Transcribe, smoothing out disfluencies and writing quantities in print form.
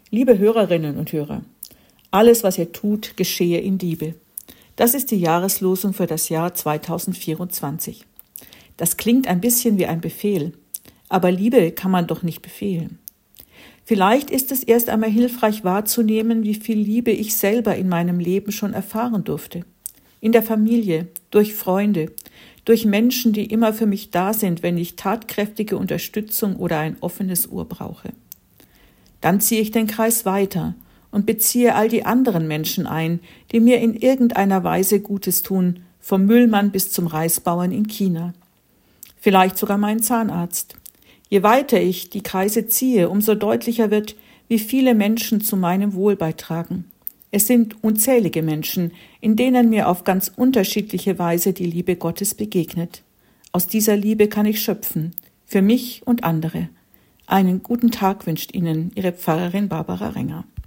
Liebe Hörerinnen und Hörer, alles, was ihr tut, geschehe in Liebe. Das ist die Jahreslosung für das Jahr 2024. Das klingt ein bisschen wie ein Befehl, aber Liebe kann man doch nicht befehlen. Vielleicht ist es erst einmal hilfreich wahrzunehmen, wie viel Liebe ich selber in meinem Leben schon erfahren durfte. In der Familie, durch Freunde, durch Menschen, die immer für mich da sind, wenn ich tatkräftige Unterstützung oder ein offenes Ohr brauche. Dann ziehe ich den Kreis weiter und beziehe all die anderen Menschen ein, die mir in irgendeiner Weise Gutes tun, vom Müllmann bis zum Reisbauern in China. Vielleicht sogar meinen Zahnarzt. Je weiter ich die Kreise ziehe, umso deutlicher wird, wie viele Menschen zu meinem Wohl beitragen. Es sind unzählige Menschen, in denen mir auf ganz unterschiedliche Weise die Liebe Gottes begegnet. Aus dieser Liebe kann ich schöpfen, für mich und andere. Einen guten Tag wünscht Ihnen Ihre Pfarrerin Barbara Renger.